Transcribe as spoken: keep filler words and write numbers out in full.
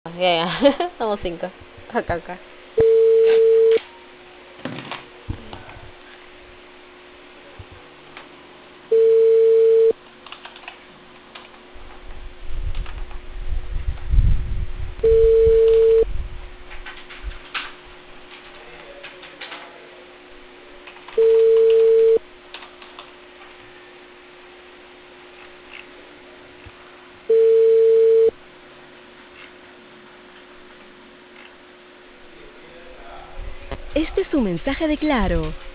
Ya, ya. Somos cinco. Acá, acá. Este es un mensaje de Claro.